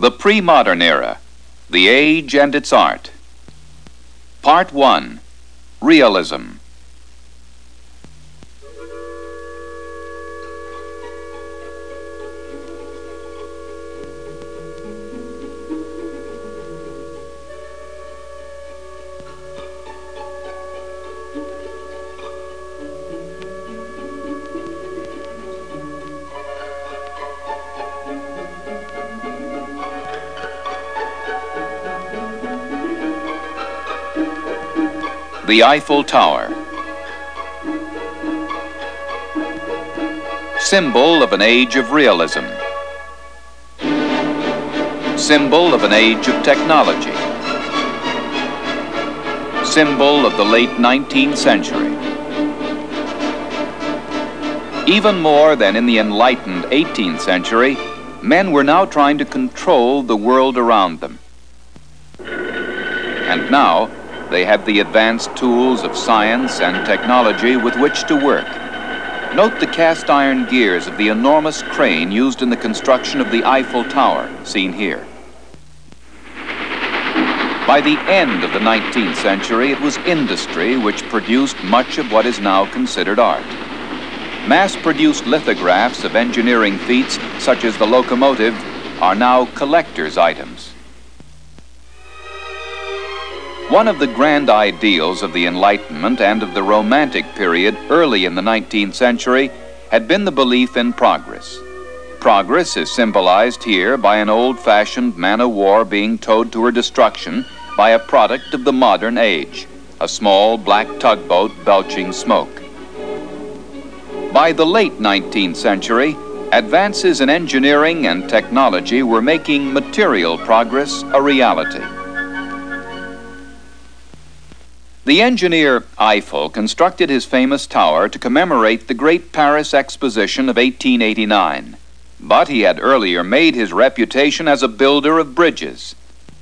The Pre-Modern Era, the Age and its Art. Part 1, Realism. The Eiffel Tower. Symbol of an age of realism. Symbol of an age of technology. Symbol of the late 19th century. Even more than in the enlightened 18th century, men were now trying to control the world around them. And now, they had the advanced tools of science and technology with which to work. Note the cast iron gears of the enormous crane used in the construction of the Eiffel Tower, seen here. By the end of the 19th century, it was industry which produced much of what is now considered art. Mass-produced lithographs of engineering feats, such as the locomotive, are now collector's items. One of the grand ideals of the Enlightenment and of the Romantic period early in the 19th century had been the belief in progress. Progress is symbolized here by an old-fashioned man-of-war being towed to her destruction by a product of the modern age, a small black tugboat belching smoke. By the late 19th century, advances in engineering and technology were making material progress a reality. The engineer Eiffel constructed his famous tower to commemorate the Great Paris Exposition of 1889, but he had earlier made his reputation as a builder of bridges.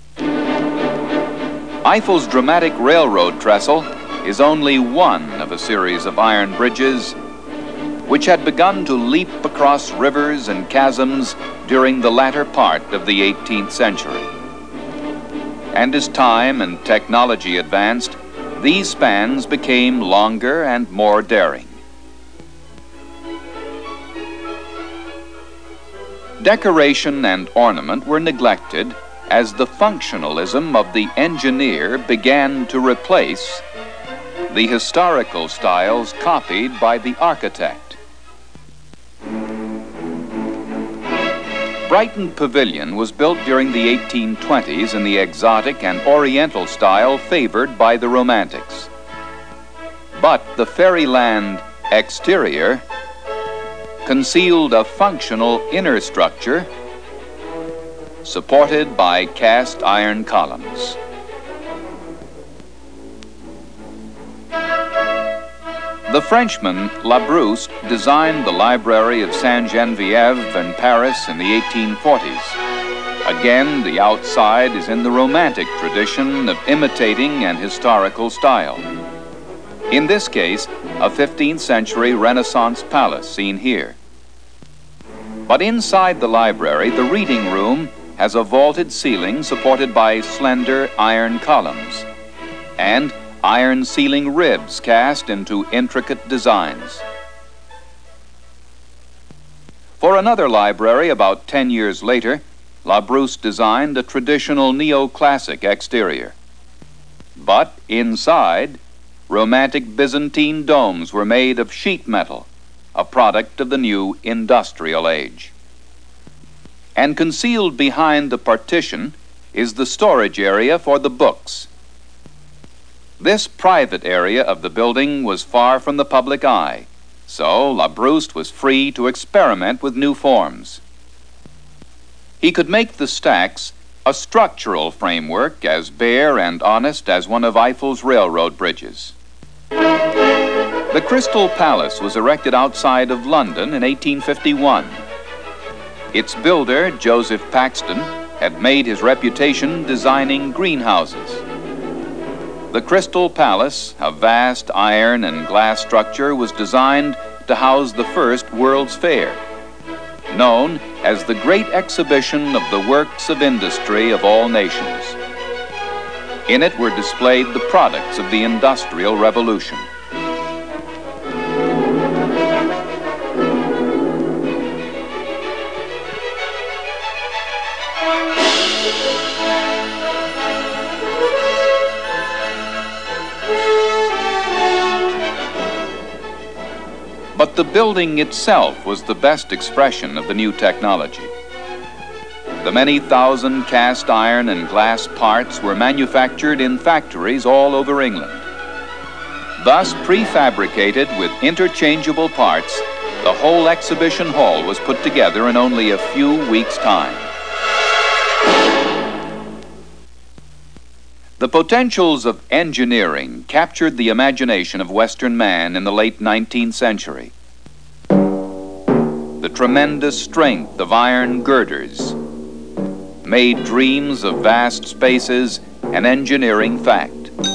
Eiffel's dramatic railroad trestle is only one of a series of iron bridges which had begun to leap across rivers and chasms during the latter part of the 18th century. And as time and technology advanced, these spans became longer and more daring. Decoration and ornament were neglected as the functionalism of the engineer began to replace the historical styles copied by the architect. Brighton Pavilion was built during the 1820s in the exotic and oriental style favored by the Romantics. But the Fairyland exterior concealed a functional inner structure supported by cast iron columns. The Frenchman Labrousse designed the Library of Sainte-Geneviève in Paris in the 1840s. Again, the outside is in the Romantic tradition of imitating an historical style. In this case, a 15th century Renaissance palace seen here. But inside the library, the reading room has a vaulted ceiling supported by slender iron columns and iron ceiling ribs cast into intricate designs. For another library about 10 years later, Labrousse designed a traditional neoclassic exterior. But inside, romantic Byzantine domes were made of sheet metal, a product of the new industrial age. And concealed behind the partition is the storage area for the books. This private area of the building was far from the public eye, so Labrousse was free to experiment with new forms. He could make the stacks a structural framework as bare and honest as one of Eiffel's railroad bridges. The Crystal Palace was erected outside of London in 1851. Its builder, Joseph Paxton, had made his reputation designing greenhouses. The Crystal Palace, a vast iron and glass structure, was designed to house the first World's Fair. Known as the great exhibition of the works of industry of all nations. In it were displayed the products of the Industrial Revolution. But the building itself was the best expression of the new technology. The many thousand cast iron and glass parts were manufactured in factories all over England. Thus, prefabricated with interchangeable parts, the whole exhibition hall was put together in only a few weeks' time. The potentials of engineering captured the imagination of Western man in the late 19th century. The tremendous strength of iron girders made dreams of vast spaces an engineering fact.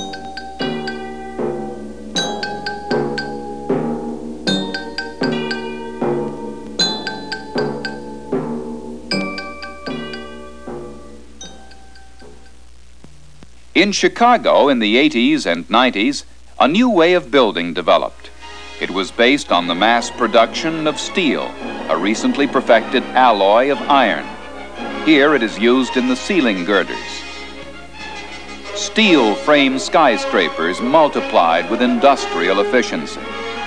In Chicago in the 80s and 90s, a new way of building developed. It was based on the mass production of steel, a recently perfected alloy of iron. Here it is used in the ceiling girders. Steel frame skyscrapers multiplied with industrial efficiency.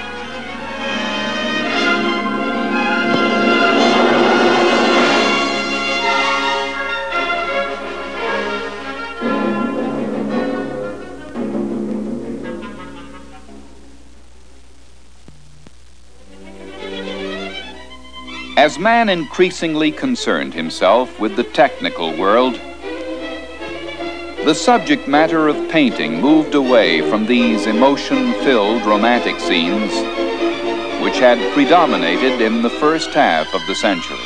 As man increasingly concerned himself with the technical world, the subject matter of painting moved away from these emotion-filled romantic scenes which had predominated in the first half of the century.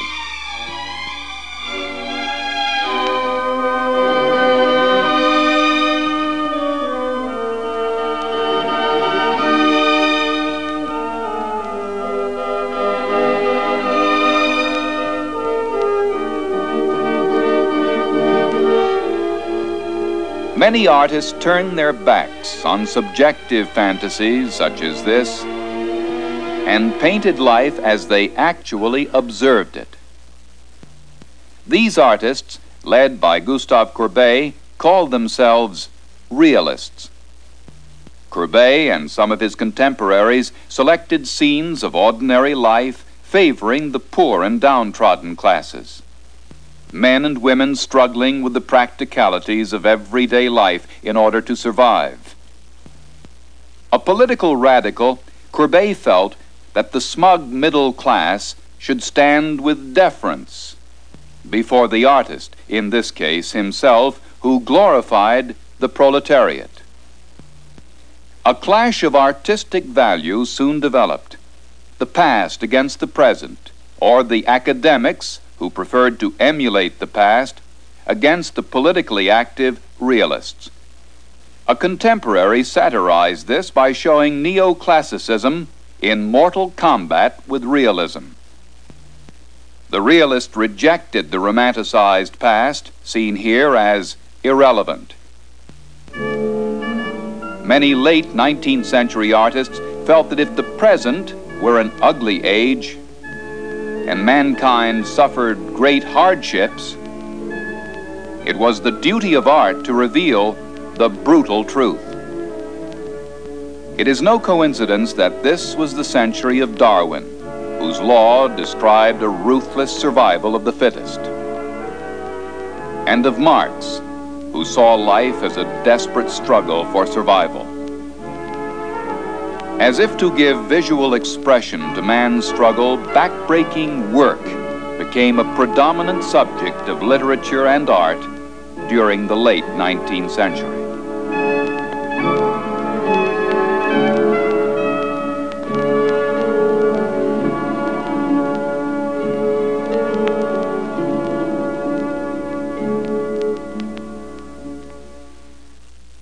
Many artists turned their backs on subjective fantasies such as this and painted life as they actually observed it. These artists, led by Gustave Courbet, called themselves realists. Courbet and some of his contemporaries selected scenes of ordinary life favoring the poor and downtrodden classes. Men and women struggling with the practicalities of everyday life in order to survive. A political radical, Courbet felt that the smug middle class should stand with deference before the artist, in this case himself, who glorified the proletariat. A clash of artistic values soon developed, the past against the present, or the academics who preferred to emulate the past against the politically active realists. A contemporary satirized this by showing neoclassicism in mortal combat with realism. The realist rejected the romanticized past, seen here as irrelevant. Many late 19th century artists felt that if the present were an ugly age, and mankind suffered great hardships, it was the duty of art to reveal the brutal truth. It is no coincidence that this was the century of Darwin, whose law described a ruthless survival of the fittest, and of Marx, who saw life as a desperate struggle for survival. As if to give visual expression to man's struggle, backbreaking work became a predominant subject of literature and art during the late 19th century.